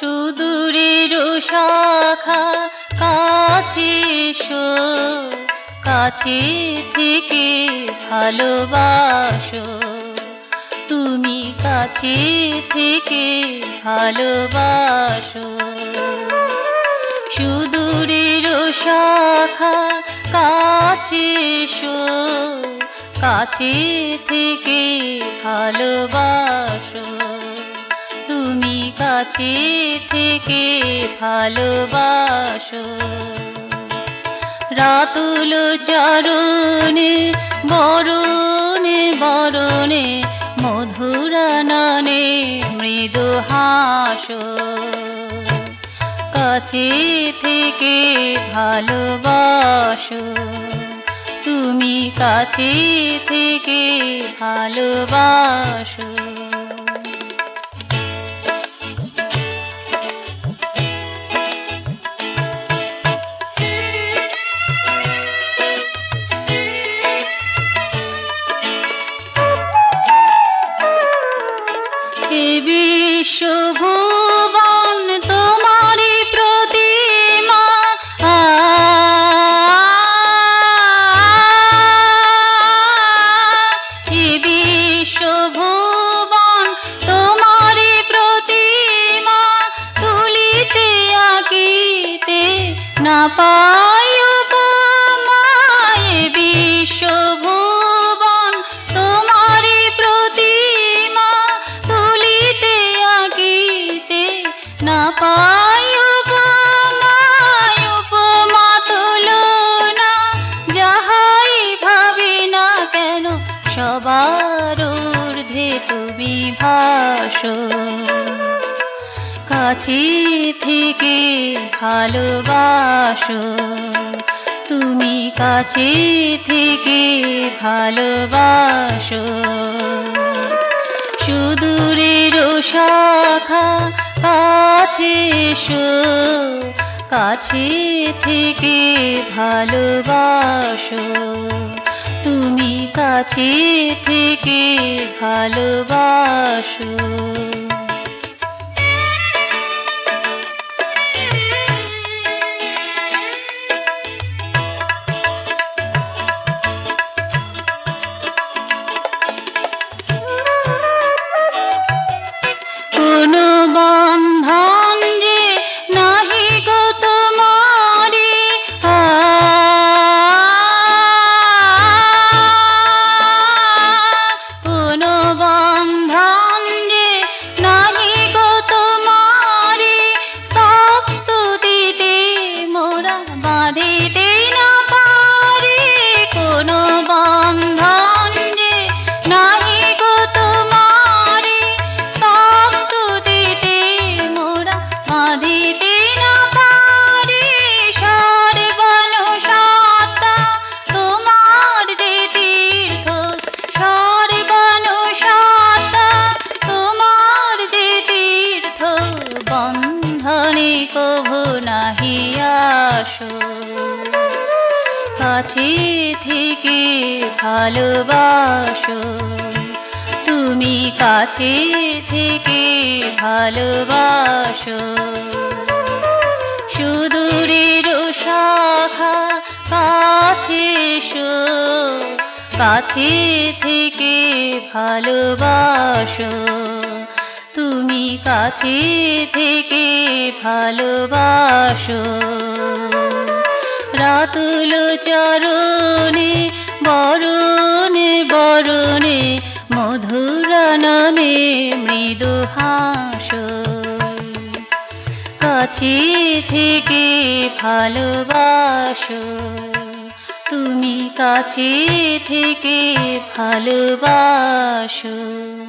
সুদূরের শাখা কাছে এসো, কাছে থেকে ভালোবাসো, তুমি কাছে থেকে ভালোবাসো। সুদূরের শাখা কাছে এসো, কাছে থেকে ভালোবাসো, তুমি কাছে থেকে ভালোবাসো। রাতুল চারণে বরণে বরণে মধুরাননে মৃদু হাসো, কাছে থেকে ভালোবাসো, তুমি কাছে থেকে ভালোবাসো। বিশ্বভুবন তোমারি প্রতিমা, বিশ্বভুবন তোমারি প্রতিমা, তুলিতে আঁকিতে না পাই উপমা। বিশ্বভুবন তোমারি প্রতিমা, তুলিতে আঁকিতে না পাই উপমা। উপমা তুলনা যাহাই ভাবি না কেন, সবার ঊর্ধ্বে তুমি ভাসো, কাছে থেকে ভালোবাসো, তুমি কাছে থেকে ভালোবাসো। সুদূরের শাখা কাছে এসো, কাছে থেকে ভালোবাসো, তুমি কাছে থেকে ভালোবাসো। কোনো বন্ধন যে নাহি গো তোমারি, কোনো বন্ধন যে নাহি গো তোমারি, সব স্তুতিতে মোরা বাঁধিতে না পারি। কোনো বন্ধন যে নাহি গো তোমারি, সব স্তুতিতে মোরা বাঁধিতে না পারি। সর্বানুসত্তা তোমার যে তীর্থ, সর্বানুসত্তা তোমার যে তীর্থ, বন্ধনে কভু নাহি আসো, কাছে থেকে ভালোবাসো, তুমি কাছে থেকে ভালোবাসো। সুদূরের শাখা কাছে এসো, কাছে থেকে ভালোবাসো, তুমি কাছে থেকে ভালোবাসো। রাতুল চারণে বরণে বরণে মধুরাননে মৃদু হাসো, কাছে থেকে ভালোবাসো, তুমি কাছে থেকে ভালোবাসো।